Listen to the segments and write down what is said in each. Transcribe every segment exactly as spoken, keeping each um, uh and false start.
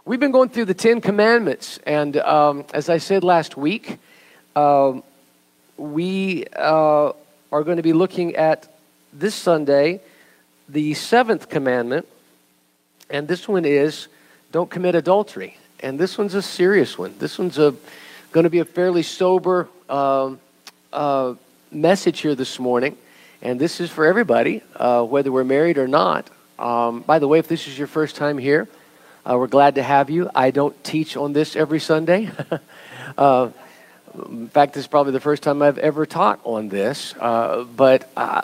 We've been going through the Ten Commandments, and um, as I said last week, um, we uh, are going to be looking at this Sunday the seventh commandment, and this one is don't commit adultery. And this one's a serious one. This one's a, going to be a fairly sober um, uh, message here this morning, and this is for everybody, uh, whether we're married or not. Um, by the way, if this is your first time here, Uh, we're glad to have you. I don't teach on this every Sunday. uh, in fact, this is probably the first time I've ever taught on this. Uh, but uh,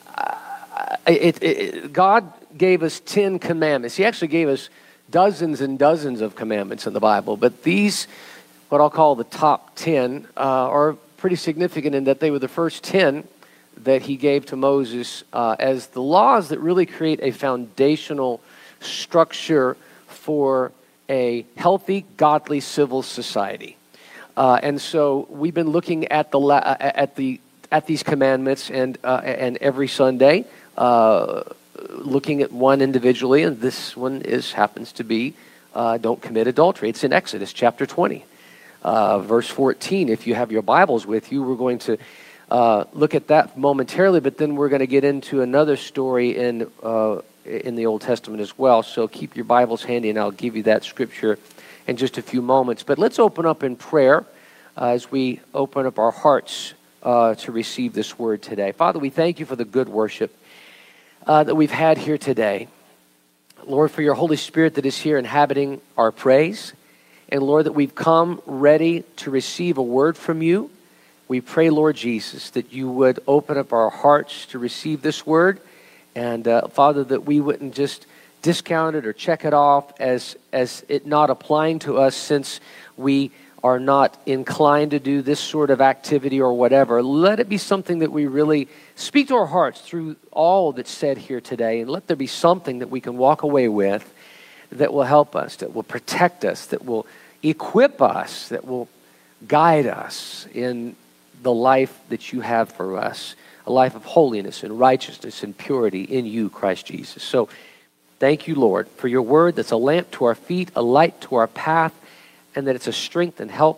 it, it, God gave us ten commandments. He actually gave us dozens and dozens of commandments in the Bible. But these, what I'll call the top ten, uh, are pretty significant in that they were the first ten that he gave to Moses uh, as the laws that really create a foundational structure for a healthy, godly civil society. Uh, and so we've been looking at the la- at the at these commandments and uh, and every Sunday, uh, looking at one individually, and this one is happens to be uh, don't commit adultery. It's in Exodus chapter twenty, uh, verse fourteen. If you have your Bibles with you, we're going to uh, look at that momentarily, but then we're going to get into another story in Uh, in the Old Testament as well. So keep your Bibles handy, and I'll give you that scripture in just a few moments. But let's open up in prayer uh, as we open up our hearts uh, to receive this word today. Father, we thank you for the good worship uh, that we've had here today. Lord, for your Holy Spirit that is here inhabiting our praise. And Lord, that we've come ready to receive a word from you. We pray, Lord Jesus, that you would open up our hearts to receive this word. And uh, Father, that we wouldn't just discount it or check it off as as it not applying to us, since we are not inclined to do this sort of activity or whatever. Let it be something that we really speak to our hearts through all that's said here today, and let there be something that we can walk away with that will help us, that will protect us, that will equip us, that will guide us in the life that you have for us. A life of holiness and righteousness and purity in you, Christ Jesus. So thank you, Lord, for your word that's a lamp to our feet, a light to our path, and that it's a strength and help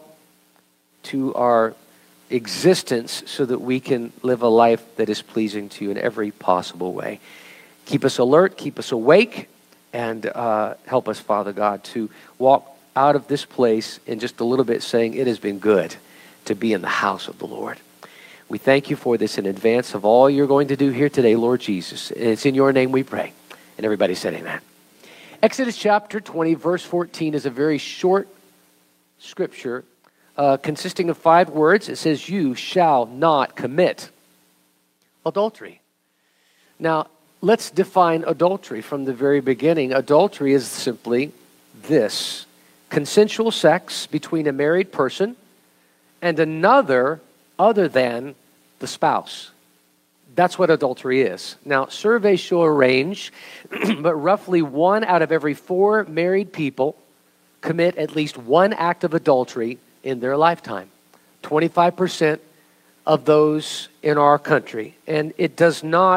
to our existence so that we can live a life that is pleasing to you in every possible way. Keep us alert, keep us awake, and uh, help us, Father God, to walk out of this place in just a little bit saying it has been good to be in the house of the Lord. We thank you for this in advance of all you're going to do here today, Lord Jesus. It's in your name we pray. And everybody said amen. Exodus chapter twenty, verse fourteen is a very short scripture uh, consisting of five words. It says, you shall not commit adultery. Now, let's define adultery from the very beginning. Adultery is simply this: consensual sex between a married person and another other than the spouse. That's what adultery is. Now, surveys show a range, but roughly one out of every four married people commit at least one act of adultery in their lifetime. twenty-five percent of those in our country. And it does not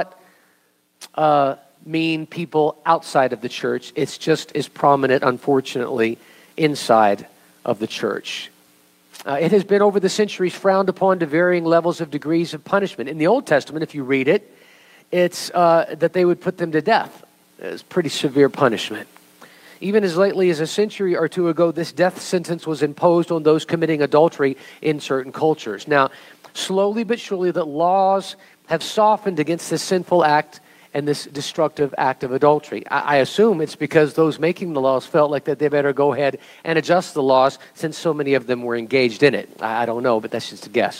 uh, mean people outside of the church. It's just as prominent, unfortunately, inside of the church. Uh, it has been over the centuries frowned upon to varying levels of degrees of punishment. In the Old Testament, if you read it, it's uh, that they would put them to death. It's pretty severe punishment. Even as lately as a century or two ago, this death sentence was imposed on those committing adultery in certain cultures. Now, slowly but surely, the laws have softened against this sinful act and this destructive act of adultery. I, I assume it's because those making the laws felt like that they better go ahead and adjust the laws since so many of them were engaged in it. I, I don't know, but that's just a guess.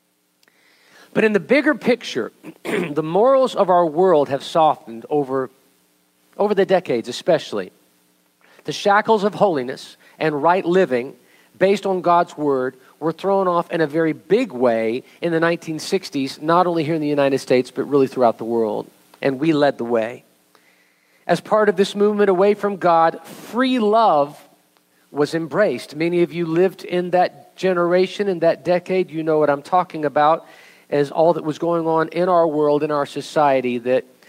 But in the bigger picture, the morals of our world have softened over, over the decades especially. The shackles of holiness and right living based on God's word were thrown off in a very big way in the nineteen sixties, not only here in the United States, but really throughout the world. And we led the way. As part of this movement away from God, free love was embraced. Many of you lived in that generation, in that decade. You know what I'm talking about, as all that was going on in our world, in our society, that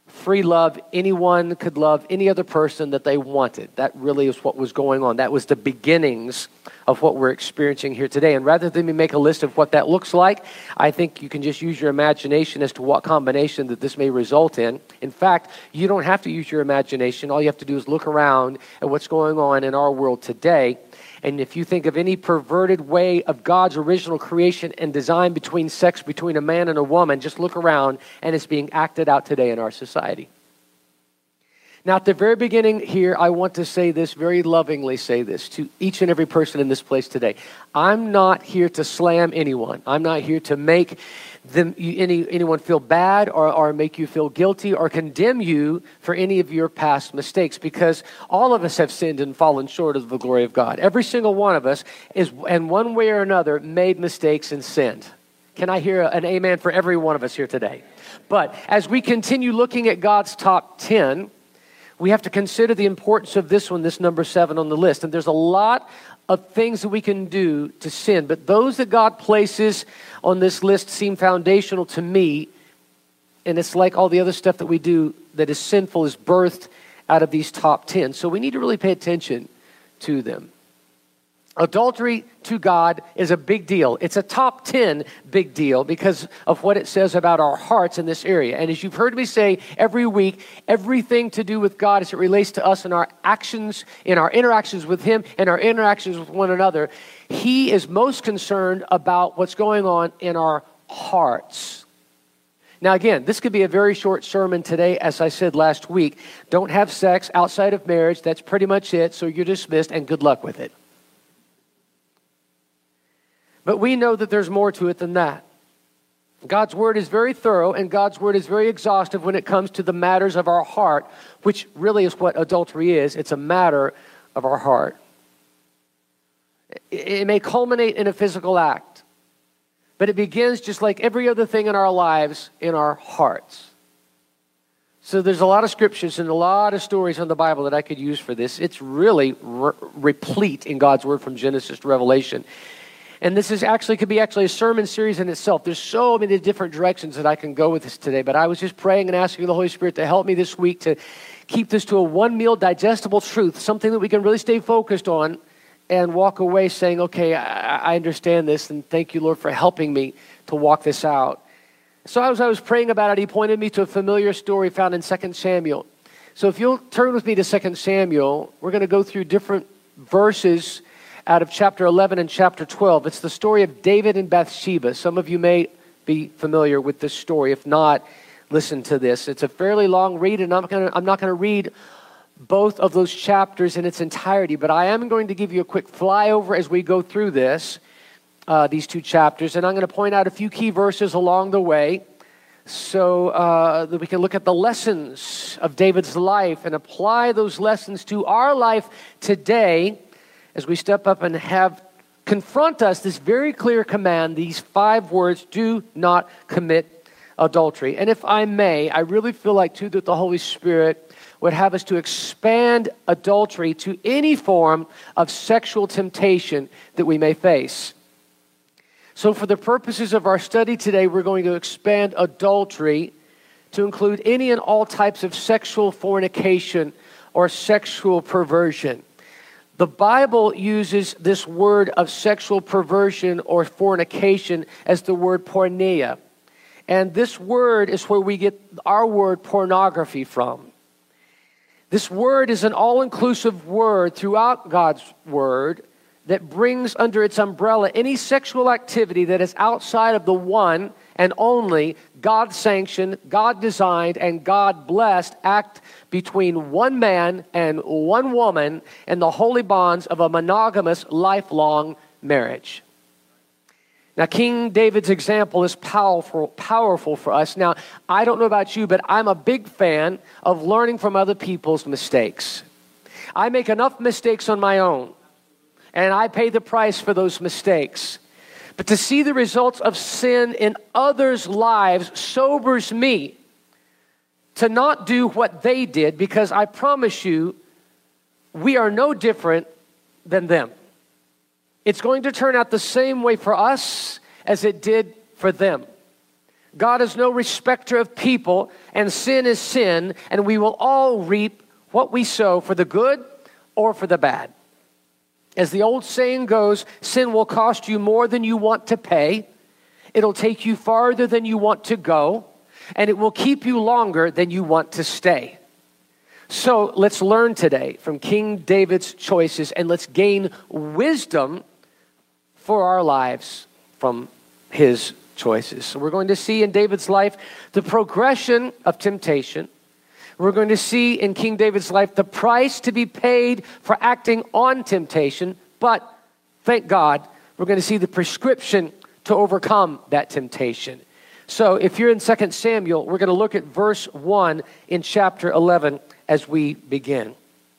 free love. Anyone could love any other person that they wanted. That really is what was going on. That was the beginnings of what we're experiencing here today. And rather than me make a list of what that looks like, I think you can just use your imagination as to what combination that this may result in. In fact, you don't have to use your imagination. All you have to do is look around at what's going on in our world today. And if you think of any perverted way of God's original creation and design between sex, between a man and a woman, just look around and it's being acted out today in our society. Now, at the very beginning here, I want to say this, very lovingly say this to each and every person in this place today. I'm not here to slam anyone. I'm not here to make them, any, anyone feel bad or, or make you feel guilty or condemn you for any of your past mistakes, because all of us have sinned and fallen short of the glory of God. Every single one of us is, in one way or another, made mistakes and sinned. Can I hear an amen for every one of us here today? But as we continue looking at God's top ten, we have to consider the importance of this one, this number seven on the list. And there's a lot of things that we can do to sin, but those that God places on this list seem foundational to me. And it's like all the other stuff that we do that is sinful is birthed out of these top ten. So we need to really pay attention to them. Adultery to God is a big deal. It's a top ten big deal because of what it says about our hearts in this area. And as you've heard me say every week, everything to do with God as it relates to us in our actions, in our interactions with Him, and our interactions with one another, He is most concerned about what's going on in our hearts. Now again, this could be a very short sermon today, as I said last week. Don't have sex outside of marriage. That's pretty much it. So you're dismissed and good luck with it. But we know that there's more to it than that. God's word is very thorough and God's word is very exhaustive when it comes to the matters of our heart, which really is what adultery is. It's a matter of our heart. It may culminate in a physical act, but it begins just like every other thing in our lives, in our hearts. So there's a lot of scriptures and a lot of stories in the Bible that I could use for this. It's really re- replete in God's word from Genesis to Revelation. And this is actually could be actually a sermon series in itself. There's so many different directions that I can go with this today. But I was just praying and asking the Holy Spirit to help me this week to keep this to a one-meal digestible truth, something that we can really stay focused on and walk away saying, okay, I, I understand this, and thank you, Lord, for helping me to walk this out. So as I was praying about it, He pointed me to a familiar story found in Second Samuel. So if you'll turn with me to Second Samuel, we're going to go through different verses out of chapter eleven and chapter twelve. It's the story of David and Bathsheba. Some of you may be familiar with this story. If not, listen to this. It's a fairly long read, and I'm, gonna, I'm not going to read both of those chapters in its entirety, but I am going to give you a quick flyover as we go through this, uh, these two chapters, and I'm going to point out a few key verses along the way so uh, that we can look at the lessons of David's life and apply those lessons to our life today as we step up and have confront us this very clear command, these five words: do not commit adultery. And if I may, I really feel like too that the Holy Spirit would have us to expand adultery to any form of sexual temptation that we may face. So for the purposes of our study today, we're going to expand adultery to include any and all types of sexual fornication or sexual perversion. The Bible uses this word of sexual perversion or fornication as the word porneia. And this word is where we get our word pornography from. This word is an all-inclusive word throughout God's word that brings under its umbrella any sexual activity that is outside of the one and only God-sanctioned, God-designed, and God-blessed act between one man and one woman in the holy bonds of a monogamous, lifelong marriage. Now, King David's example is powerful, powerful for us. Now, I don't know about you, but I'm a big fan of learning from other people's mistakes. I make enough mistakes on my own, and I pay the price for those mistakes. But to see the results of sin in others' lives sobers me to not do what they did, because I promise you, we are no different than them. It's going to turn out the same way for us as it did for them. God is no respecter of people, and sin is sin, and we will all reap what we sow, for the good or for the bad. As the old saying goes, sin will cost you more than you want to pay. It'll take you farther than you want to go, and it will keep you longer than you want to stay. So let's learn today from King David's choices, and let's gain wisdom for our lives from his choices. So we're going to see in David's life the progression of temptation. We're going to see in King David's life the price to be paid for acting on temptation. But thank God, we're going to see the prescription to overcome that temptation. So if you're in Second Samuel, we're going to look at verse one in chapter eleven as we begin.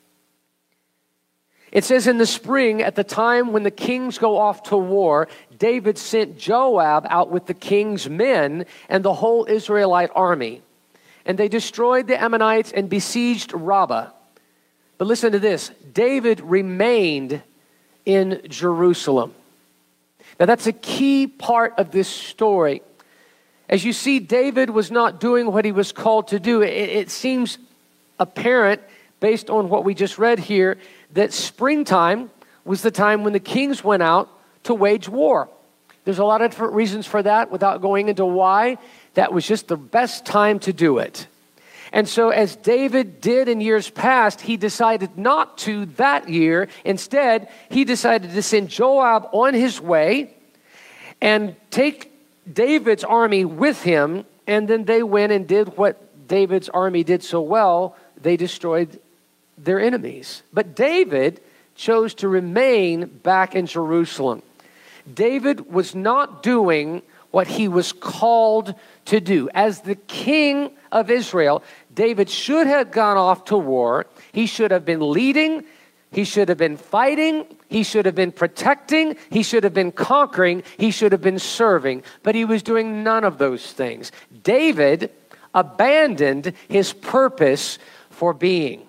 It says, in the spring, at the time when the kings go off to war, David sent Joab out with the king's men and the whole Israelite army. And they destroyed the Ammonites and besieged Rabbah. But listen to this. David remained in Jerusalem. Now that's a key part of this story. As you see, David was not doing what he was called to do. It, it seems apparent, based on what we just read here, that springtime was the time when the kings went out to wage war. There's a lot of different reasons for that without going into why. That was just the best time to do it. And so as David did in years past, he decided not to that year. Instead, he decided to send Joab on his way and take David's army with him. And then they went and did what David's army did so well. They destroyed their enemies. But David chose to remain back in Jerusalem. David was not doing what he was called to do. As the king of Israel, David should have gone off to war. He should have been leading. He should have been fighting. He should have been protecting. He should have been conquering. He should have been serving. But he was doing none of those things. David abandoned his purpose for being.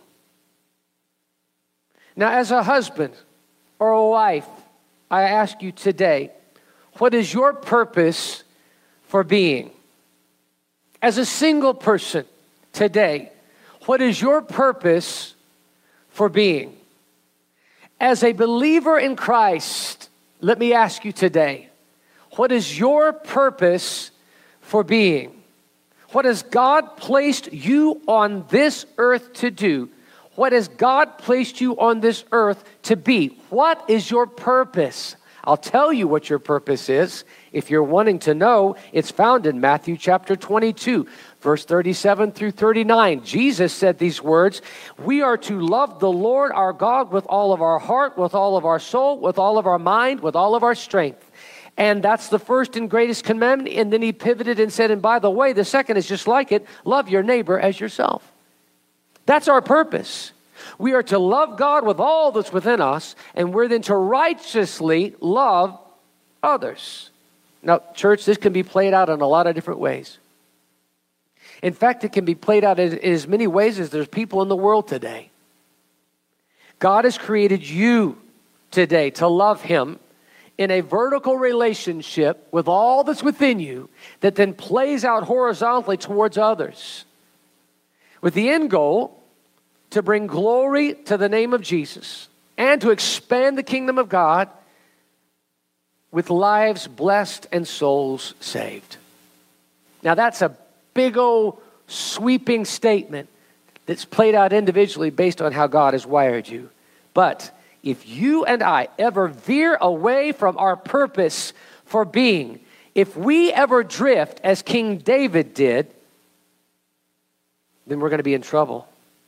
Now, as a husband or a wife, I ask you today, what is your purpose for being? As a single person today, what is your purpose for being? As a believer in Christ, let me ask you today, what is your purpose for being? What has God placed you on this earth to do? What has God placed you on this earth to be? What is your purpose? I'll tell you what your purpose is. If you're wanting to know, it's found in Matthew chapter twenty-two, verse thirty-seven through thirty-nine. Jesus said these words, "We are to love the Lord our God with all of our heart, with all of our soul, with all of our mind, with all of our strength." And that's the first and greatest commandment. And then he pivoted and said, and by the way, the second is just like it, love your neighbor as yourself. That's our purpose. We are to love God with all that's within us, and we're then to righteously love others. Now, church, this can be played out in a lot of different ways. In fact, it can be played out in as many ways as there's people in the world today. God has created you today to love Him in a vertical relationship with all that's within you that then plays out horizontally towards others, with the end goal to bring glory to the name of Jesus and to expand the kingdom of God with lives blessed and souls saved. Now that's a big old sweeping statement that's played out individually based on how God has wired you. But if you and I ever veer away from our purpose for being, if we ever drift as King David did, then we're going to be in trouble.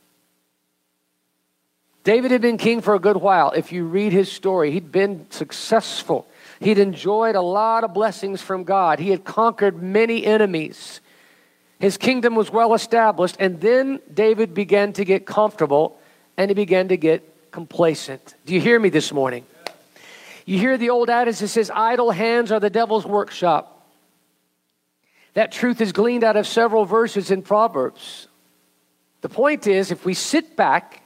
David had been king for a good while. If you read his story, he'd been successful. He'd enjoyed a lot of blessings from God. He had conquered many enemies. His kingdom was well established. And then David began to get comfortable and he began to get complacent. Do you hear me this morning? You hear the old adage that says, idle hands are the devil's workshop. That truth is gleaned out of several verses in Proverbs. The point is, if we sit back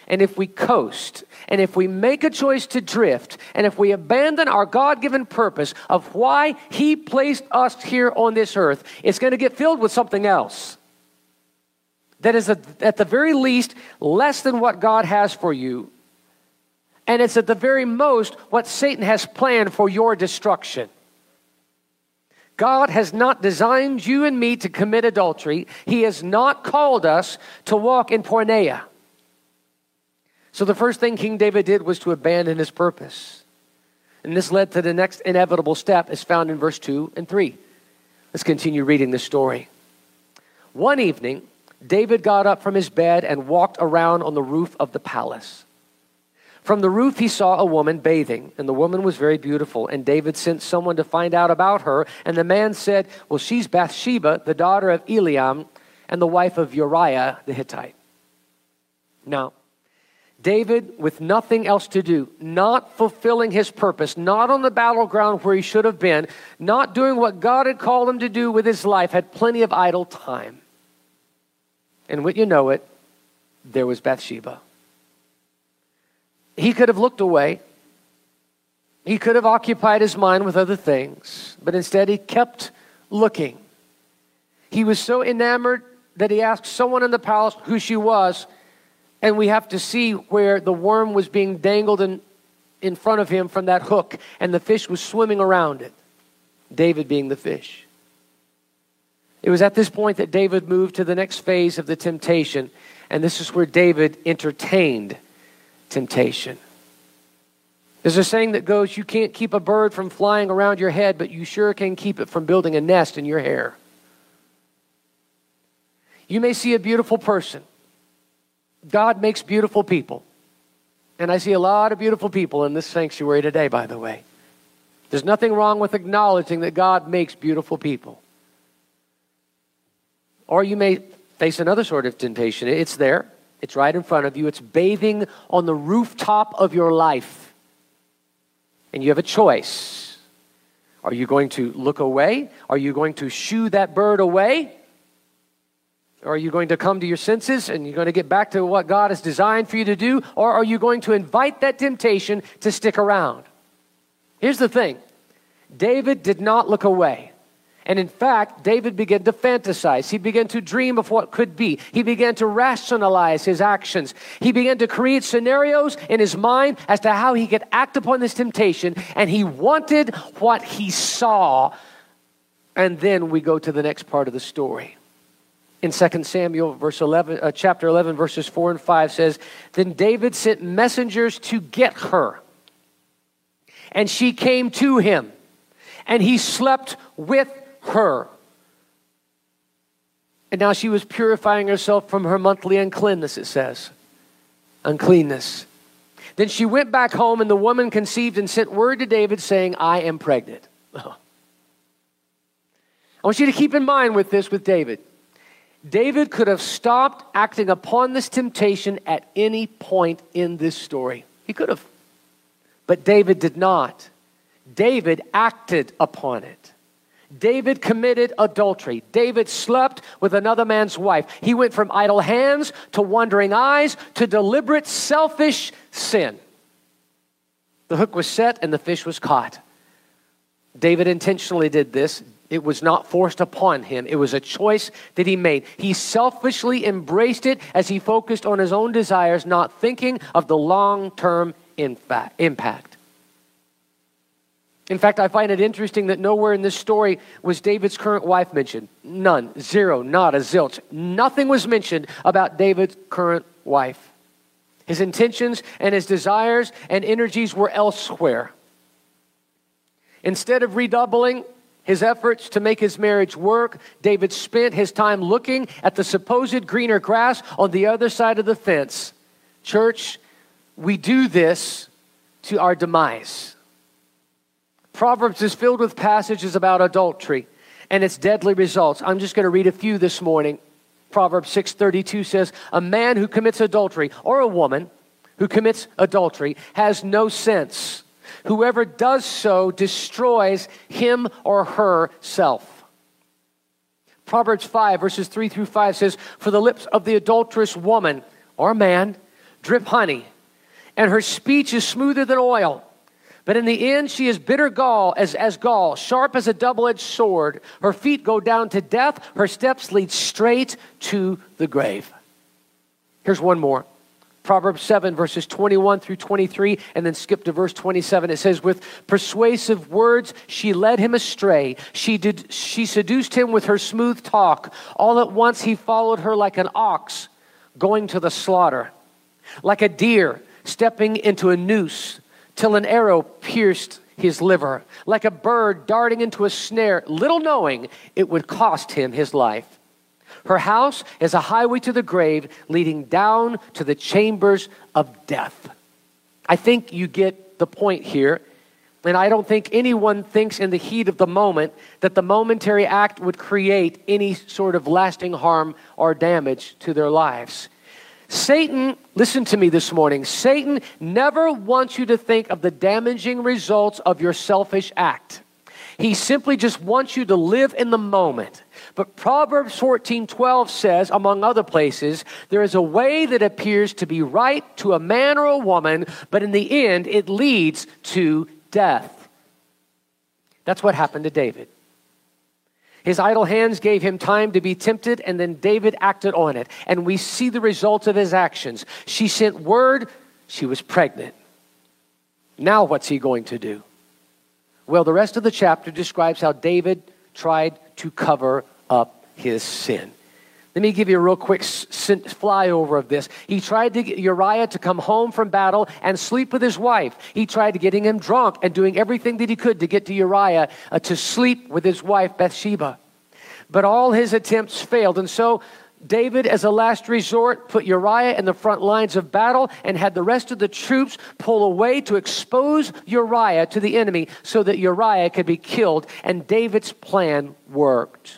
and if we coast, and if we make a choice to drift, and if we abandon our God-given purpose of why He placed us here on this earth, it's going to get filled with something else that is at the very least less than what God has for you. And it's at the very most what Satan has planned for your destruction. God has not designed you and me to commit adultery. He has not called us to walk in porneia. So the first thing King David did was to abandon his purpose. And this led to the next inevitable step, as found in verse two and three. Let's continue reading the story. One evening, David got up from his bed and walked around on the roof of the palace. From the roof, he saw a woman bathing, and the woman was very beautiful. And David sent someone to find out about her. And the man said, well, she's Bathsheba, the daughter of Eliam, and the wife of Uriah the Hittite. Now, David, with nothing else to do, not fulfilling his purpose, not on the battleground where he should have been, not doing what God had called him to do with his life, had plenty of idle time. And when you know it, there was Bathsheba. He could have looked away. He could have occupied his mind with other things, but instead he kept looking. He was so enamored that he asked someone in the palace who she was, and we have to see where the worm was being dangled in, in front of him from that hook, and the fish was swimming around it, David being the fish. It was at this point that David moved to the next phase of the temptation, and this is where David entertained temptation. There's a saying that goes, you can't keep a bird from flying around your head, but you sure can keep it from building a nest in your hair. You may see a beautiful person. God makes beautiful people. And I see a lot of beautiful people in this sanctuary today, by the way. There's nothing wrong with acknowledging that God makes beautiful people. Or you may face another sort of temptation. It's there. It's right in front of you. It's bathing on the rooftop of your life. And you have a choice. Are you going to look away? Are you going to shoo that bird away? Or are you going to come to your senses and you're going to get back to what God has designed for you to do? Or are you going to invite that temptation to stick around? Here's the thing. David did not look away. And in fact, David began to fantasize. He began to dream of what could be. He began to rationalize his actions. He began to create scenarios in his mind as to how he could act upon this temptation. And he wanted what he saw. And then we go to the next part of the story. In Second Samuel verse eleven, uh, chapter eleven, verses four and five says, then David sent messengers to get her. And she came to him. And he slept with her. And now she was purifying herself from her monthly uncleanness, it says. Uncleanness. Then she went back home, and the woman conceived and sent word to David saying, I am pregnant. Oh. I want you to keep in mind with this with David. David could have stopped acting upon this temptation at any point in this story. He could have. But David did not. David acted upon it. David committed adultery. David slept with another man's wife. He went from idle hands to wandering eyes to deliberate selfish sin. The hook was set and the fish was caught. David intentionally did this. It was not forced upon him. It was a choice that he made. He selfishly embraced it as he focused on his own desires, not thinking of the long-term impact. In fact, I find it interesting that nowhere in this story was David's current wife mentioned. None. Zero. Not a zilch. Nothing was mentioned about David's current wife. His intentions and his desires and energies were elsewhere. Instead of redoubling his efforts to make his marriage work, David spent his time looking at the supposed greener grass on the other side of the fence. Church, we do this to our demise. Proverbs is filled with passages about adultery and its deadly results. I'm just going to read a few this morning. Proverbs six thirty-two says, a man who commits adultery, or a woman who commits adultery, has no sense. Whoever does so destroys him or herself. Proverbs five, verses three through five says, for the lips of the adulterous woman or man drip honey, and her speech is smoother than oil. But in the end, she is bitter gall as, as gall, sharp as a double-edged sword. Her feet go down to death. Her steps lead straight to the grave. Here's one more. Proverbs seven, verses twenty-one through twenty-three, and then skip to verse twenty-seven. It says, with persuasive words, she led him astray. She did. She seduced him with her smooth talk. All at once he followed her like an ox going to the slaughter, like a deer stepping into a noose, till an arrow pierced his liver, like a bird darting into a snare, little knowing it would cost him his life. Her house is a highway to the grave, leading down to the chambers of death. I think you get the point here. And I don't think anyone thinks in the heat of the moment that the momentary act would create any sort of lasting harm or damage to their lives. Satan, listen to me this morning, Satan never wants you to think of the damaging results of your selfish act. He simply just wants you to live in the moment. But Proverbs fourteen twelve says, among other places, there is a way that appears to be right to a man or a woman, but in the end it leads to death. That's what happened to David. His idle hands gave him time to be tempted, and then David acted on it. And we see the results of his actions. She sent word she was pregnant. Now what's he going to do? Well, the rest of the chapter describes how David tried to cover up his sin. Let me give you a real quick flyover of this. He tried to get Uriah to come home from battle and sleep with his wife. He tried to getting him drunk and doing everything that he could to get to Uriah uh, to sleep with his wife Bathsheba. But all his attempts failed. And so David, as a last resort, put Uriah in the front lines of battle and had the rest of the troops pull away to expose Uriah to the enemy so that Uriah could be killed. And David's plan worked.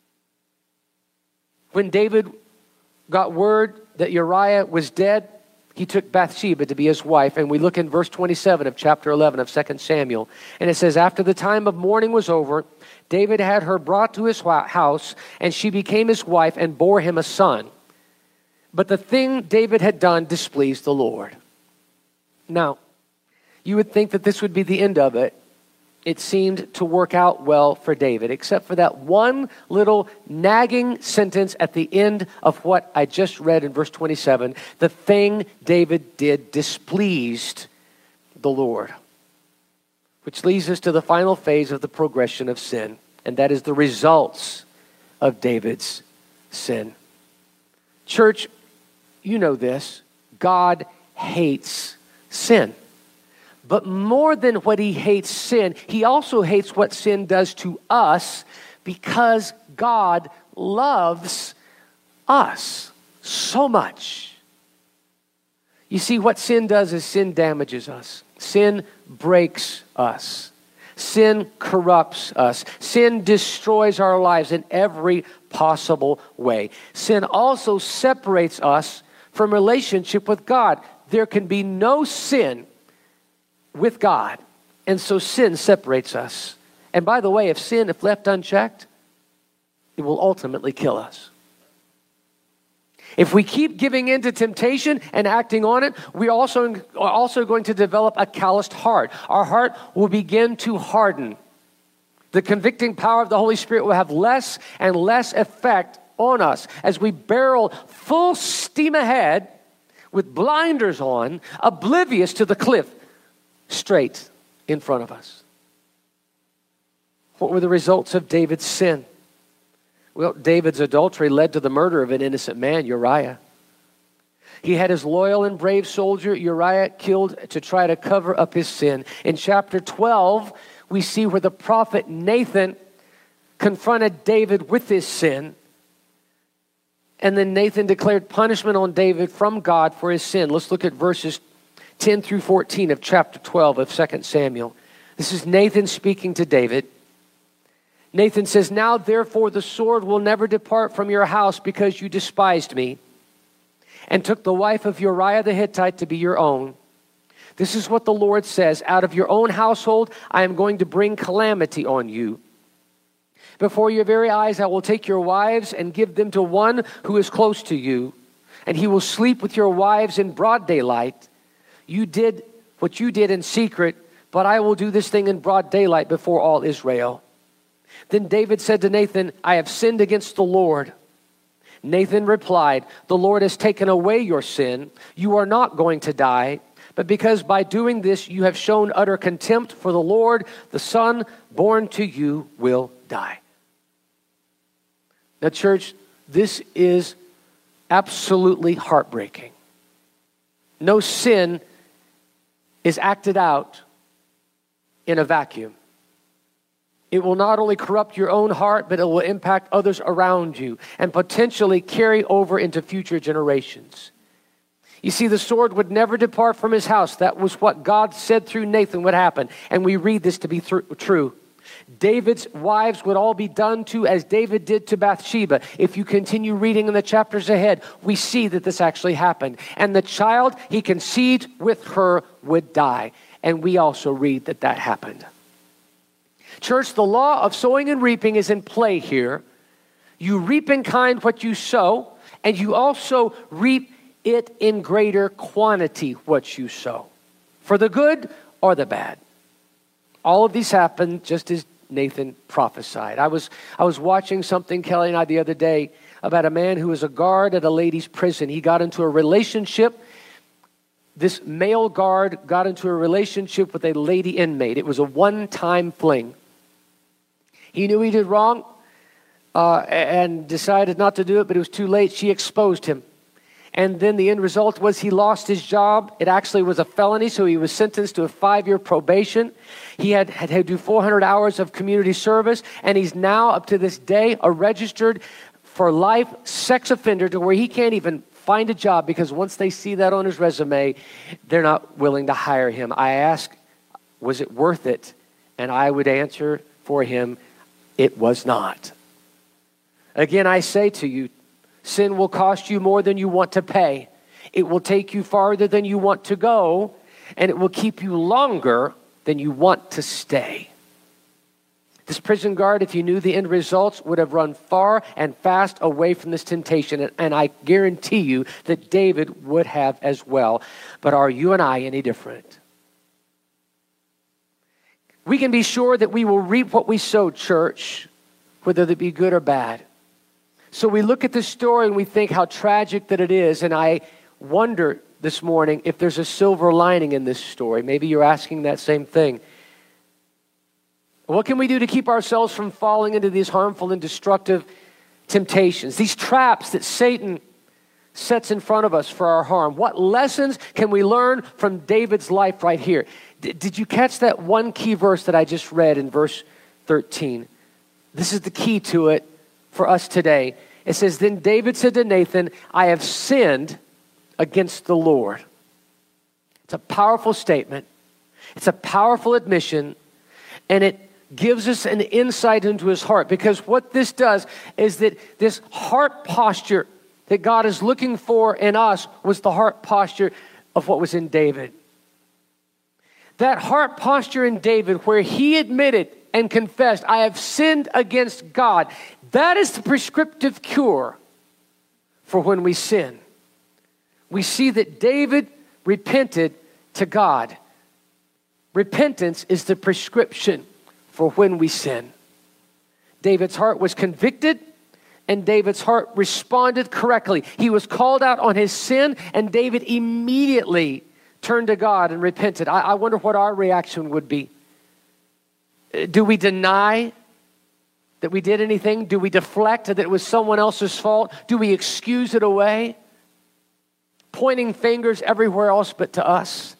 When David got word that Uriah was dead, he took Bathsheba to be his wife. And we look in verse twenty-seven of chapter eleven of Second Samuel. And it says, after the time of mourning was over, David had her brought to his house, and she became his wife and bore him a son. But the thing David had done displeased the Lord. Now, you would think that this would be the end of it. It seemed to work out well for David, except for that one little nagging sentence at the end of what I just read in verse twenty-seven. The thing David did displeased the Lord. Which leads us to the final phase of the progression of sin, and that is the results of David's sin. Church, you know this. God hates sin. But more than what he hates sin, he also hates what sin does to us because God loves us so much. You see, what sin does is sin damages us. Sin breaks us. Sin corrupts us. Sin destroys our lives in every possible way. Sin also separates us from relationship with God. There can be no sin with God. And so sin separates us. And by the way, if sin, if left unchecked, it will ultimately kill us. If we keep giving in to temptation and acting on it, we also are also going to develop a calloused heart. Our heart will begin to harden. The convicting power of the Holy Spirit will have less and less effect on us as we barrel full steam ahead with blinders on, oblivious to the cliff straight in front of us. What were the results of David's sin? Well, David's adultery led to the murder of an innocent man, Uriah. He had his loyal and brave soldier Uriah killed to try to cover up his sin. In chapter twelve, we see where the prophet Nathan confronted David with his sin. And then Nathan declared punishment on David from God for his sin. Let's look at verses ten through fourteen of chapter twelve of Second Samuel. This is Nathan speaking to David. Nathan says, now therefore the sword will never depart from your house because you despised me and took the wife of Uriah the Hittite to be your own. This is what the Lord says, out of your own household I am going to bring calamity on you. Before your very eyes I will take your wives and give them to one who is close to you, and he will sleep with your wives in broad daylight. You did what you did in secret, but I will do this thing in broad daylight before all Israel." Then David said to Nathan, "I have sinned against the Lord." Nathan replied, "The Lord has taken away your sin. You are not going to die. But because by doing this you have shown utter contempt for the Lord, the son born to you will die." Now, church, this is absolutely heartbreaking. No sin is acted out in a vacuum. It will not only corrupt your own heart, but it will impact others around you and potentially carry over into future generations. You see, the sword would never depart from his house. That was what God said through Nathan would happen. And we read this to be th- true. David's wives would all be done to as David did to Bathsheba. If you continue reading in the chapters ahead, we see that this actually happened. And the child he conceived with her would die. And we also read that that happened. Church, the law of sowing and reaping is in play here. You reap in kind what you sow, and you also reap it in greater quantity what you sow, for the good or the bad. All of these happen just as Nathan prophesied. I was I was watching something, Kelly and I, the other day about a man who was a guard at a ladies' prison. He got into a relationship. This male guard got into a relationship with a lady inmate. It was a one-time fling. He knew he did wrong uh, and decided not to do it, but it was too late. She exposed him. And then the end result was he lost his job. It actually was a felony, so he was sentenced to a five-year probation. He had, had to do four hundred hours of community service, and he's now, up to this day, a registered for life sex offender to where he can't even find a job because once they see that on his resume, they're not willing to hire him. I asked, was it worth it? And I would answer for him, it was not. Again, I say to you, sin will cost you more than you want to pay. It will take you farther than you want to go, and it will keep you longer than you want to stay. This prison guard, if you knew the end results, would have run far and fast away from this temptation, and I guarantee you that David would have as well. But are you and I any different? We can be sure that we will reap what we sow, church, whether it be good or bad. So we look at this story and we think how tragic that it is. And I wonder this morning if there's a silver lining in this story. Maybe you're asking that same thing. What can we do to keep ourselves from falling into these harmful and destructive temptations, these traps that Satan sets in front of us for our harm? What lessons can we learn from David's life right here? D- did you catch that one key verse that I just read in verse thirteen? This is the key to it for us today. It says, "Then David said to Nathan, I have sinned against the Lord." It's a powerful statement. It's a powerful admission, and it gives us an insight into his heart, because what this does is that this heart posture that God is looking for in us was the heart posture of what was in David. That heart posture in David where he admitted and confessed, I have sinned against God. That is the prescriptive cure for when we sin. We see that David repented to God. Repentance is the prescription for when we sin. David's heart was convicted, and David's heart responded correctly. He was called out on his sin, and David immediately turned to God and repented. I, I wonder what our reaction would be. Do we deny that we did anything? Do we deflect that it was someone else's fault? Do we excuse it away? Pointing fingers everywhere else but to us.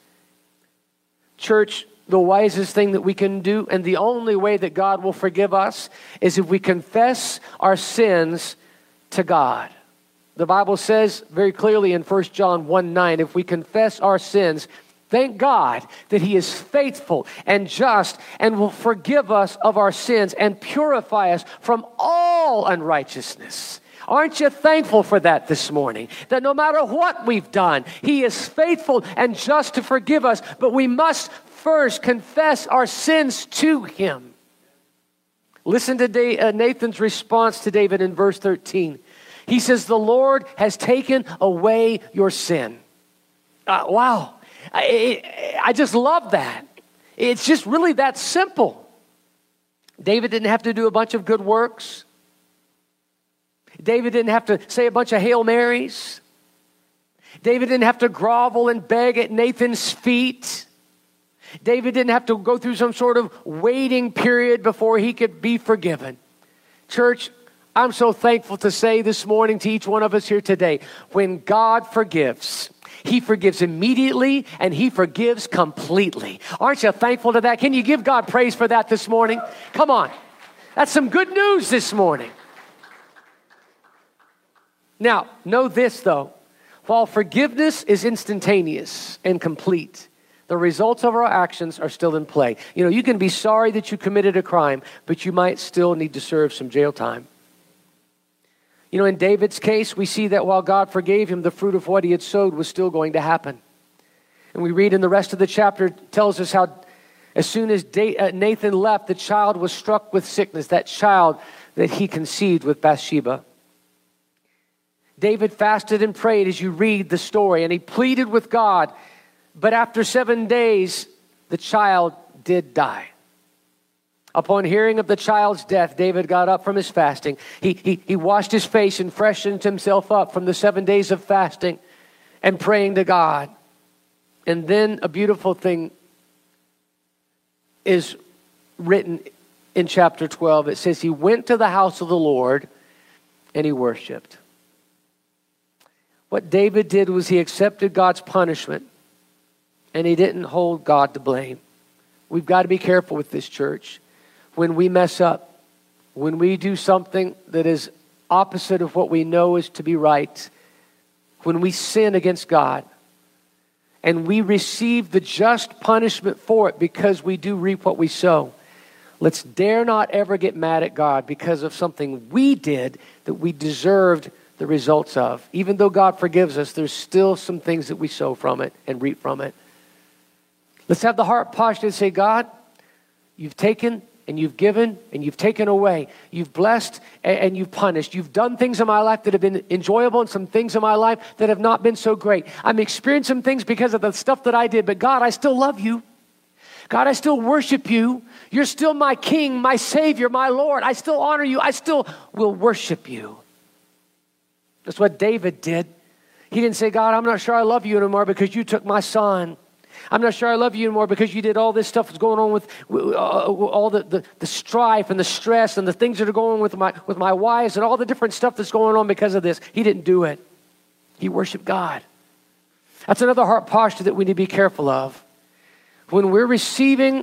Church, the wisest thing that we can do, and the only way that God will forgive us, is if we confess our sins to God. The Bible says very clearly in First John one nine, if we confess our sins, thank God that He is faithful and just and will forgive us of our sins and purify us from all unrighteousness. Aren't you thankful for that this morning? That no matter what we've done, He is faithful and just to forgive us, but we must first confess our sins to Him. Listen to Nathan's response to David in verse thirteen. He says, the Lord has taken away your sin. Uh, wow. I, I just love that. It's just really that simple. David didn't have to do a bunch of good works. David didn't have to say a bunch of Hail Marys. David didn't have to grovel and beg at Nathan's feet. David didn't have to go through some sort of waiting period before he could be forgiven. Church, I'm so thankful to say this morning to each one of us here today, when God forgives, He forgives immediately and He forgives completely. Aren't you thankful to that? Can you give God praise for that this morning? Come on. That's some good news this morning. Now, know this though. While forgiveness is instantaneous and complete, the results of our actions are still in play. You know, you can be sorry that you committed a crime, but you might still need to serve some jail time. You know, in David's case, we see that while God forgave him, the fruit of what he had sowed was still going to happen. And we read in the rest of the chapter, it tells us how as soon as Nathan left, the child was struck with sickness, that child that he conceived with Bathsheba. David fasted and prayed as you read the story, and he pleaded with God. But after seven days, the child did die. Upon hearing of the child's death, David got up from his fasting. He, he, he washed his face and freshened himself up from the seven days of fasting and praying to God. And then a beautiful thing is written in chapter twelve. It says he went to the house of the Lord and he worshiped. What David did was he accepted God's punishment and he didn't hold God to blame. We've got to be careful with this, church. When we mess up, when we do something that is opposite of what we know is to be right, when we sin against God, and we receive the just punishment for it because we do reap what we sow, let's dare not ever get mad at God because of something we did that we deserved the results of. Even though God forgives us, there's still some things that we sow from it and reap from it. Let's have the heart posture to say, God, you've taken and you've given and you've taken away. You've blessed and you've punished. You've done things in my life that have been enjoyable and some things in my life that have not been so great. I'm experiencing some things because of the stuff that I did, but God, I still love you. God, I still worship you. You're still my King, my Savior, my Lord. I still honor you. I still will worship you. That's what David did. He didn't say, God, I'm not sure I love you anymore because you took my son. I'm not sure I love you anymore because you did all this stuff that's going on with uh, all the, the, the strife and the stress and the things that are going on with my, with my wives and all the different stuff that's going on because of this. He didn't do it. He worshiped God. That's another heart posture that we need to be careful of. When we're receiving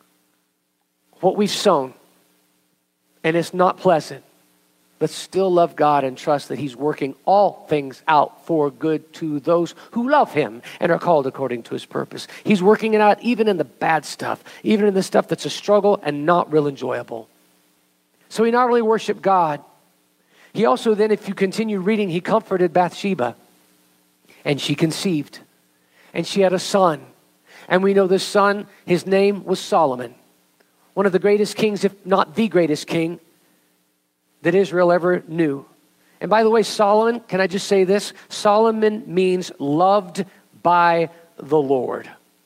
what we've sown and it's not pleasant, let's still love God and trust that He's working all things out for good to those who love Him and are called according to His purpose. He's working it out even in the bad stuff, even in the stuff that's a struggle and not real enjoyable. So he not only worshiped God, he also then, if you continue reading, he comforted Bathsheba. And she conceived. And she had a son. And we know this son, his name was Solomon. One of the greatest kings, if not the greatest king, that Israel ever knew. And by the way, Solomon, can I just say this? Solomon means loved by the Lord.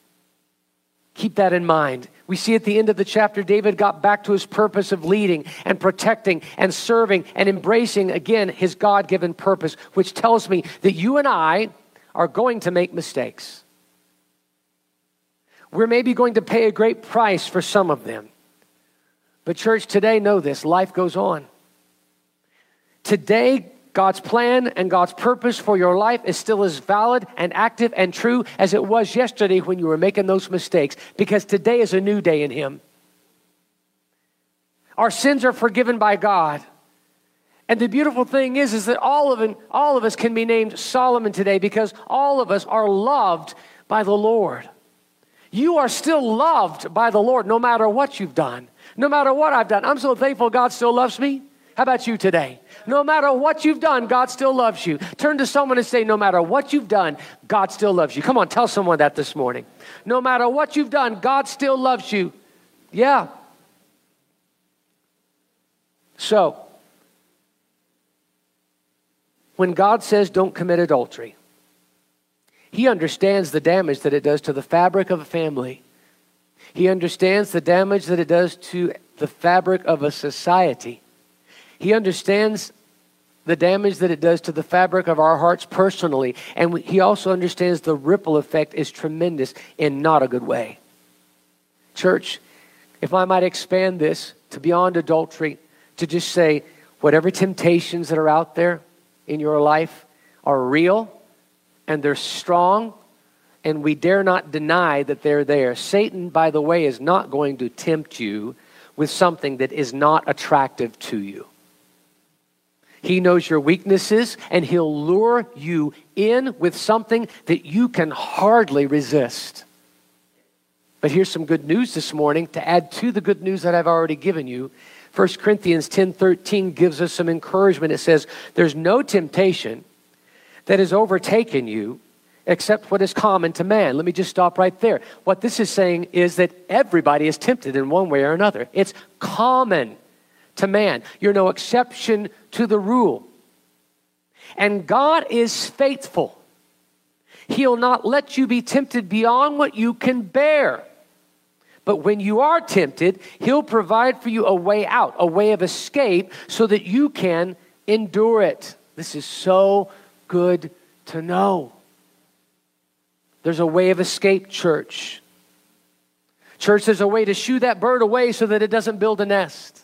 Keep that in mind. We see at the end of the chapter, David got back to his purpose of leading and protecting and serving and embracing, again, his God-given purpose, which tells me that you and I are going to make mistakes. We're maybe going to pay a great price for some of them. But church, today, know this, life goes on. Today, God's plan and God's purpose for your life is still as valid and active and true as it was yesterday when you were making those mistakes, because today is a new day in Him. Our sins are forgiven by God. And the beautiful thing is, is that all of, it, all of us can be named Solomon today because all of us are loved by the Lord. You are still loved by the Lord no matter what you've done, no matter what I've done. I'm so thankful God still loves me. How about you today? No matter what you've done, God still loves you. Turn to someone and say, no matter what you've done, God still loves you. Come on, tell someone that this morning. No matter what you've done, God still loves you. Yeah. So, when God says don't commit adultery, He understands the damage that it does to the fabric of a family. He understands the damage that it does to the fabric of a society. He understands the damage that it does to the fabric of our hearts personally. And He also understands the ripple effect is tremendous in not a good way. Church, if I might expand this to beyond adultery, to just say whatever temptations that are out there in your life are real and they're strong, and we dare not deny that they're there. Satan, by the way, is not going to tempt you with something that is not attractive to you. He knows your weaknesses, and he'll lure you in with something that you can hardly resist. But here's some good news this morning to add to the good news that I've already given you. First Corinthians ten thirteen gives us some encouragement. It says, there's no temptation that has overtaken you except what is common to man. Let me just stop right there. What this is saying is that everybody is tempted in one way or another. It's common to man. You're no exception to the rule. And God is faithful. He'll not let you be tempted beyond what you can bear. But when you are tempted, He'll provide for you a way out, a way of escape, so that you can endure it. This is so good to know. There's a way of escape, church. Church, there's a way to shoo that bird away so that it doesn't build a nest.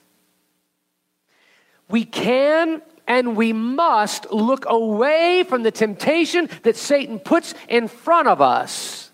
We can and we must look away from the temptation that Satan puts in front of us.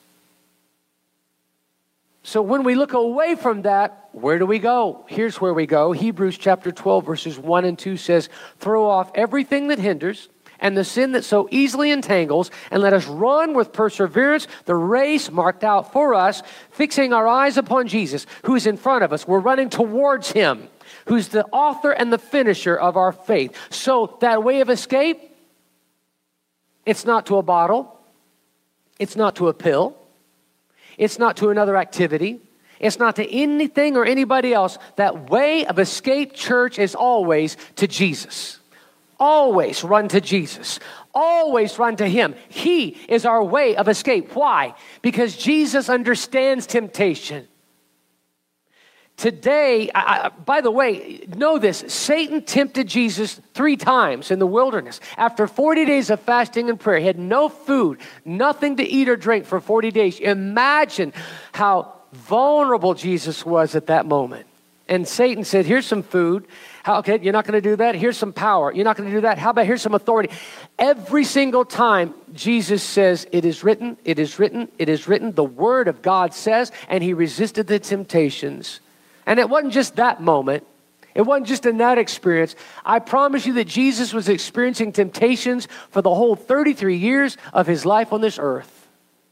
So when we look away from that, where do we go? Here's where we go. Hebrews chapter twelve, verses one and two says, throw off everything that hinders and the sin that so easily entangles, and let us run with perseverance the race marked out for us, fixing our eyes upon Jesus, who is in front of us. We're running towards Him, who's the author and the finisher of our faith. So that way of escape, it's not to a bottle. It's not to a pill. It's not to another activity. It's not to anything or anybody else. That way of escape, church, is always to Jesus. Always run to Jesus. Always run to Him. He is our way of escape. Why? Because Jesus understands temptation. Today, I, I, by the way, know this. Satan tempted Jesus three times in the wilderness. After forty days of fasting and prayer, he had no food, nothing to eat or drink for forty days. Imagine how vulnerable Jesus was at that moment. And Satan said, here's some food. How, okay, you're not going to do that? Here's some power. You're not going to do that? How about here's some authority? Every single time Jesus says, it is written, it is written, it is written. The Word of God says, and He resisted the temptations. And it wasn't just that moment. It wasn't just in that experience. I promise you that Jesus was experiencing temptations for the whole thirty-three years of His life on this earth.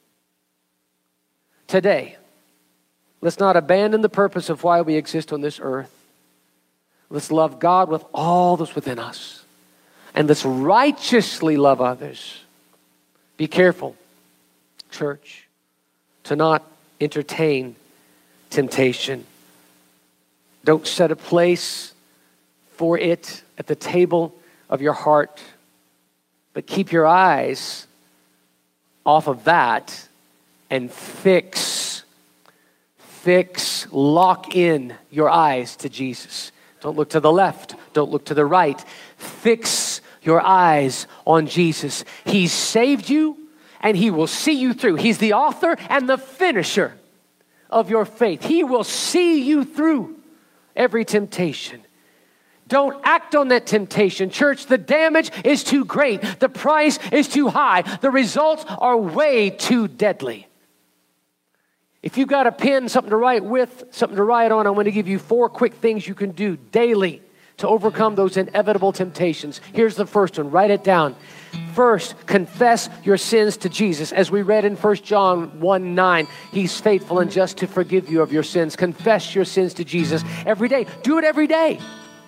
Today, let's not abandon the purpose of why we exist on this earth. Let's love God with all that's within us. And let's righteously love others. Be careful, church, to not entertain temptation. Don't set a place for it at the table of your heart. But keep your eyes off of that and fix, fix, lock in your eyes to Jesus. Don't look to the left. Don't look to the right. Fix your eyes on Jesus. He's saved you and He will see you through. He's the author and the finisher of your faith. He will see you through every temptation. Don't act on that temptation. Church, the damage is too great. The price is too high. The results are way too deadly. If you've got a pen, something to write with, something to write on, I want to give you four quick things you can do daily to overcome those inevitable temptations. Here's the first one. Write it down. First, confess your sins to Jesus. As we read in First John one nine, He's faithful and just to forgive you of your sins. Confess your sins to Jesus every day. Do it every day.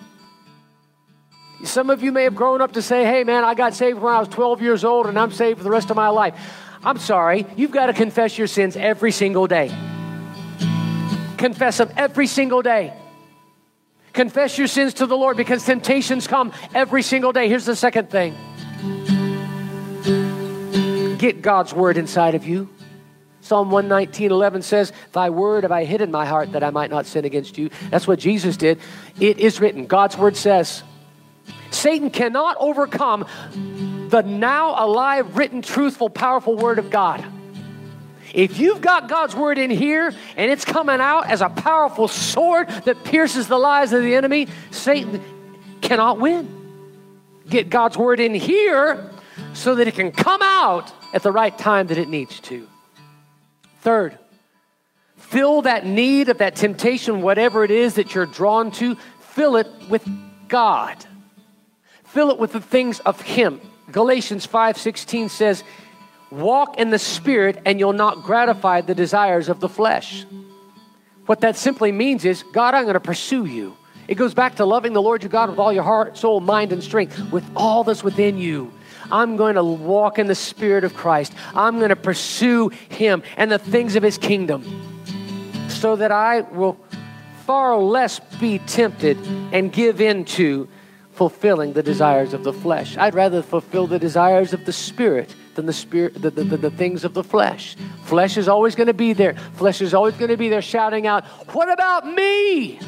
Some of you may have grown up to say, hey man, I got saved when I was twelve years old and I'm saved for the rest of my life. I'm sorry, you've got to confess your sins every single day. Confess them every single day. Confess your sins to the Lord because temptations come every single day. Here's the second thing. Get God's word inside of you. Psalm one nineteen, eleven says, thy word have I hid in my heart that I might not sin against you. That's what Jesus did. It is written. God's word says, Satan cannot overcome the now alive, written, truthful, powerful word of God. If you've got God's word in here and it's coming out as a powerful sword that pierces the lies of the enemy, Satan cannot win. Get God's word in here so that it can come out at the right time that it needs to. Third, fill that need of that temptation, whatever it is that you're drawn to, fill it with God. Fill it with the things of Him. Galatians five sixteen says, walk in the Spirit and you'll not gratify the desires of the flesh. What that simply means is, God, I'm going to pursue you. It goes back to loving the Lord your God with all your heart, soul, mind, and strength, with all that's within you. I'm going to walk in the Spirit of Christ. I'm going to pursue Him and the things of His kingdom so that I will far less be tempted and give in to fulfilling the desires of the flesh. I'd rather fulfill the desires of the Spirit than the spirit, the, the, the, the things of the flesh. Flesh is always going to be there. Flesh is always going to be there shouting out, what about me?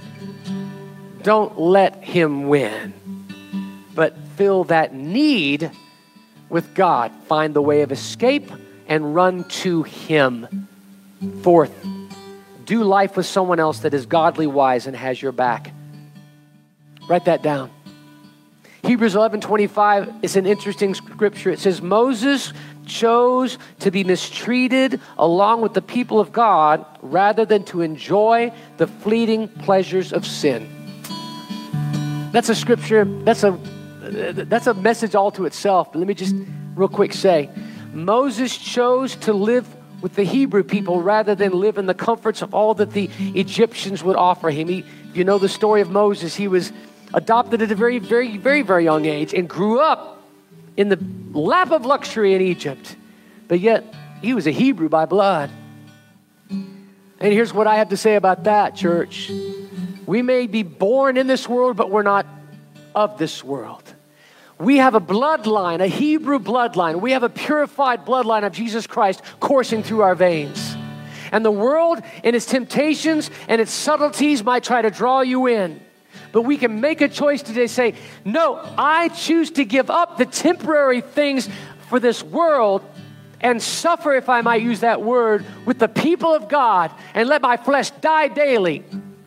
Don't let him win, but fill that need with God. Find the way of escape and run to Him. Fourth, do life with someone else that is godly, wise, and has your back. Write that down. Hebrews eleven twenty-five is an interesting scripture. It says, Moses chose to be mistreated along with the people of God rather than to enjoy the fleeting pleasures of sin. That's a scripture, that's a that's a message all to itself. But let me just real quick say, Moses chose to live with the Hebrew people rather than live in the comforts of all that the Egyptians would offer him. He, you know the story of Moses. He was adopted at a very, very, very, very young age and grew up in the lap of luxury in Egypt. But yet, he was a Hebrew by blood. And here's what I have to say about that, church. We may be born in this world, but we're not of this world. We have a bloodline, a Hebrew bloodline. We have a purified bloodline of Jesus Christ coursing through our veins. And the world and its temptations and its subtleties might try to draw you in. But we can make a choice today, say, no, I choose to give up the temporary things for this world and suffer, if I might use that word, with the people of God and let my flesh die daily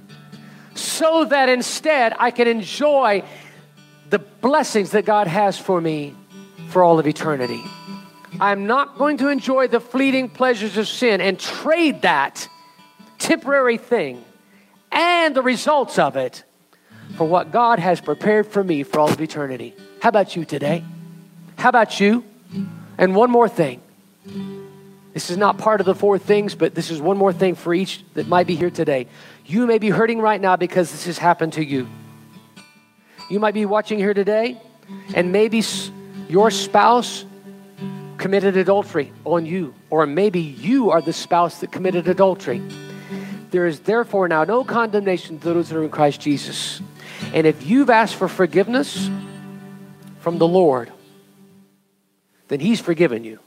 so that instead I can enjoy the blessings that God has for me for all of eternity. I'm not going to enjoy the fleeting pleasures of sin and trade that temporary thing and the results of it for what God has prepared for me for all of eternity. How about you today? How about you? And one more thing. This is not part of the four things, but this is one more thing for each that might be here today. You may be hurting right now because this has happened to you. You might be watching here today, and maybe your spouse committed adultery on you, or maybe you are the spouse that committed adultery. There is therefore now no condemnation to those that are in Christ Jesus. And if you've asked for forgiveness from the Lord, then He's forgiven you.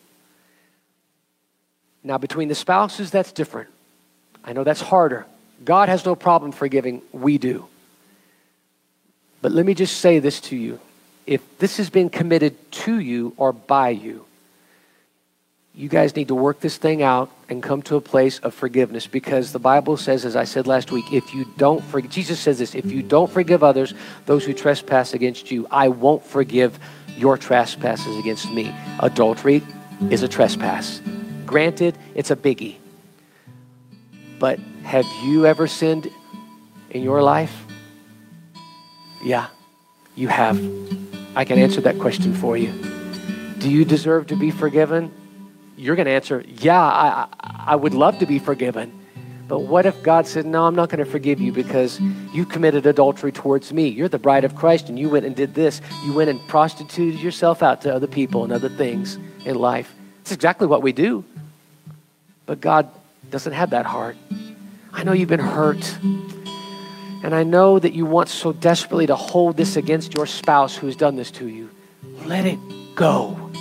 Now, between the spouses, that's different. I know that's harder. God has no problem forgiving. We do. But let me just say this to you. If this has been committed to you or by you, you guys need to work this thing out and come to a place of forgiveness, because the Bible says, as I said last week, if you don't forgive, Jesus says this, if you don't forgive others, those who trespass against you, I won't forgive your trespasses against me. Adultery is a trespass. Granted, it's a biggie. But have you ever sinned in your life? Yeah, you have. I can answer that question for you. Do you deserve to be forgiven? You're going to answer, yeah, I, I would love to be forgiven. But what if God said, no, I'm not going to forgive you because you committed adultery towards me. You're the bride of Christ and you went and did this. You went and prostituted yourself out to other people and other things in life. It's exactly what we do. But God doesn't have that heart. I know you've been hurt. And I know that you want so desperately to hold this against your spouse who's done this to you. Let it go.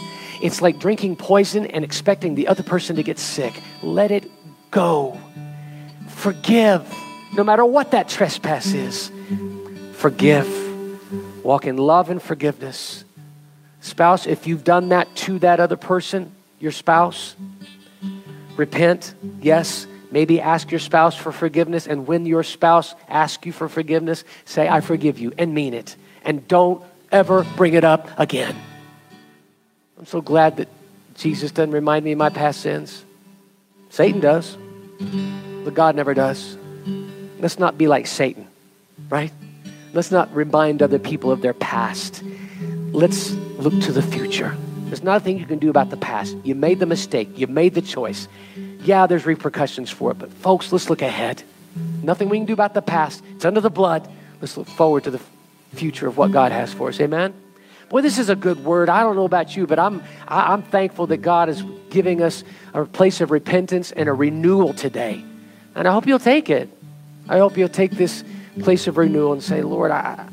It's like drinking poison and expecting the other person to get sick. Let it go. Forgive, no matter what that trespass is. Forgive. Walk in love and forgiveness. Spouse, if you've done that to that other person, your spouse, repent, yes. Maybe ask your spouse for forgiveness, and when your spouse asks you for forgiveness, say, I forgive you, and mean it. And don't ever bring it up again. I'm so glad that Jesus doesn't remind me of my past sins. Satan does, but God never does. Let's not be like Satan, right? Let's not remind other people of their past. Let's look to the future. There's nothing you can do about the past. You made the mistake. You made the choice. Yeah, there's repercussions for it, but folks, let's look ahead. Nothing we can do about the past. It's under the blood. Let's look forward to the future of what God has for us. Amen? Boy, this is a good word. I don't know about you, but I'm I, I'm thankful that God is giving us a place of repentance and a renewal today. And I hope you'll take it. I hope you'll take this place of renewal and say, Lord, I,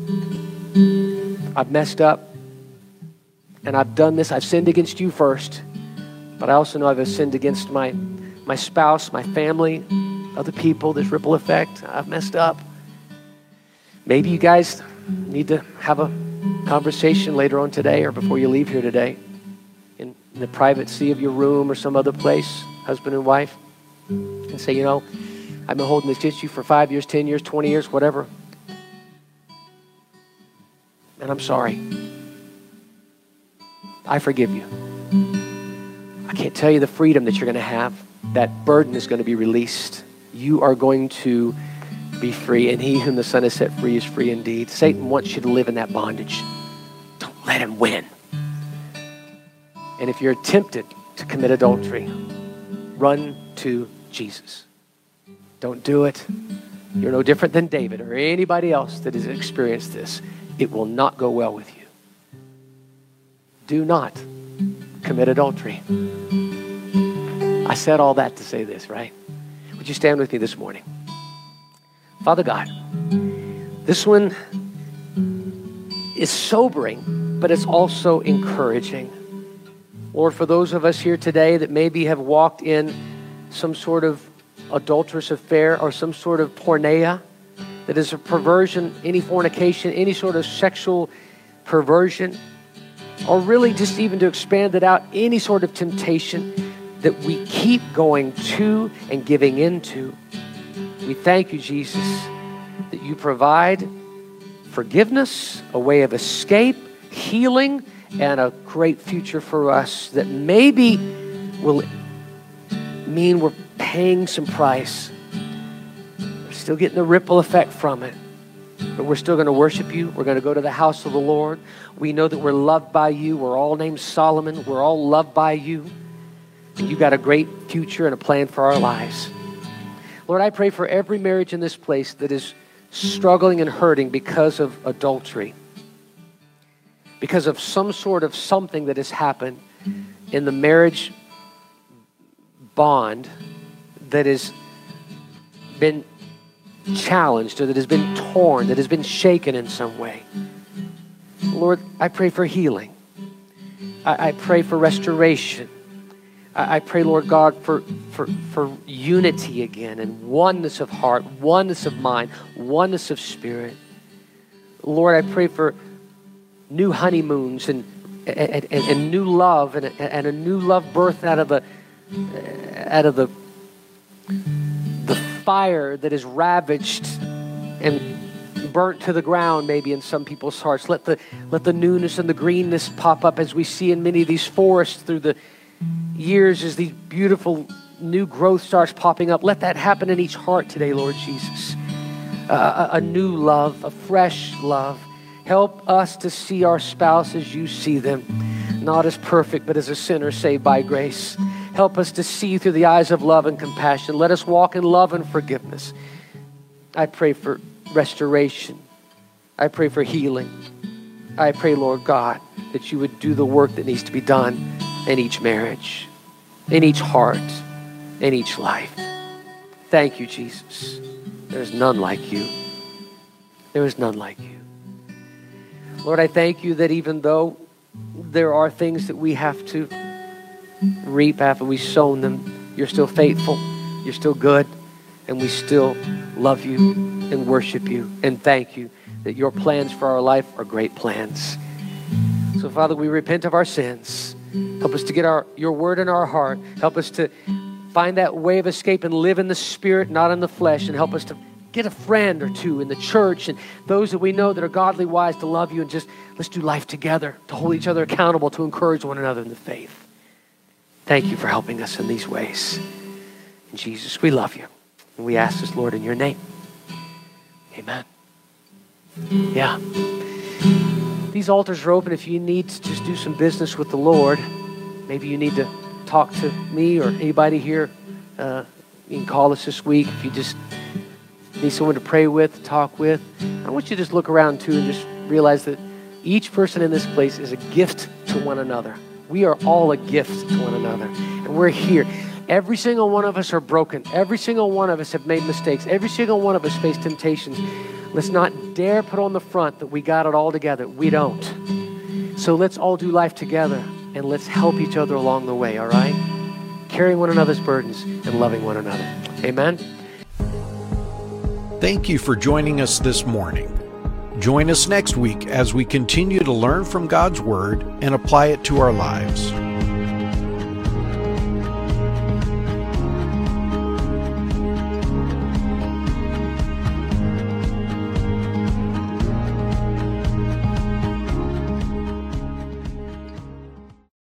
I've messed up and I've done this. I've sinned against you first, but I also know I've sinned against my, my spouse, my family, other people, this ripple effect. I've messed up. Maybe you guys need to have a conversation later on today or before you leave here today in, in the privacy of your room or some other place, husband and wife, and say, you know, I've been holding this against you for five years, ten years, twenty years, whatever. And I'm sorry. I forgive you. I can't tell you the freedom that you're going to have. That burden is going to be released. You are going to be free, and he whom the Son has set free is free indeed. Satan wants you to live in that bondage. Don't let him win. And if you're tempted to commit adultery, run to Jesus. Don't do it. You're no different than David or anybody else that has experienced this. It will not go well with you. Do not commit adultery. I said all that to say this, right? Would you stand with me this morning? Father God, this one is sobering, but it's also encouraging. Lord, for those of us here today that maybe have walked in some sort of adulterous affair or some sort of porneia, that is a perversion, any fornication, any sort of sexual perversion, or really just even to expand it out, any sort of temptation that we keep going to and giving into. We thank you, Jesus, that you provide forgiveness, a way of escape, healing, and a great future for us that maybe will mean we're paying some price. We're still getting the ripple effect from it, but we're still going to worship you. We're going to go to the house of the Lord. We know that we're loved by you. We're all named Solomon. We're all loved by you. And you got a great future and a plan for our lives. Lord, I pray for every marriage in this place that is struggling and hurting because of adultery, because of some sort of something that has happened in the marriage bond that has been challenged or that has been torn, that has been shaken in some way. Lord, I pray for healing. I, I pray for restoration. I, I pray, Lord God, for, for, for unity again and oneness of heart, oneness of mind, oneness of spirit. Lord, I pray for new honeymoons and, and, and, and new love and a, and a new love birthed out of the out of the the fire that is ravaged and burnt to the ground maybe in some people's hearts. Let the let the newness and the greenness pop up as we see in many of these forests through the years as these beautiful new growth starts popping up. Let that happen in each heart today, Lord Jesus. Uh, a, a new love, a fresh love. Help us to see our spouse as you see them, not as perfect, but as a sinner saved by grace. Help us to see through the eyes of love and compassion. Let us walk in love and forgiveness. I pray for restoration. I pray for healing. I pray, Lord God, that you would do the work that needs to be done in each marriage, in each heart, in each life. Thank you, Jesus. There is none like you. There is none like you. Lord, I thank you that even though there are things that we have to reap after we've sown them. You're still faithful. You're still good. And we still love you and worship you and thank you that your plans for our life are great plans. So, Father, we repent of our sins. Help us to get our your word in our heart. Help us to find that way of escape and live in the Spirit, not in the flesh. And help us to get a friend or two in the church and those that we know that are godly wise to love you, and just let's do life together, to hold each other accountable, to encourage one another in the faith. Thank you for helping us in these ways. In Jesus, we love you. And we ask this, Lord, in your name. Amen. Yeah. These altars are open if you need to just do some business with the Lord. Maybe you need to talk to me or anybody here. Uh, you can call us this week if you just need someone to pray with, talk with. I want you to just look around too and just realize that each person in this place is a gift to one another. We are all a gift to one another. And we're here. Every single one of us are broken. Every single one of us have made mistakes. Every single one of us face temptations. Let's not dare put on the front that we got it all together. We don't. So let's all do life together and let's help each other along the way, all right? Carrying one another's burdens and loving one another. Amen. Thank you for joining us this morning. Join us next week as we continue to learn from God's Word and apply it to our lives.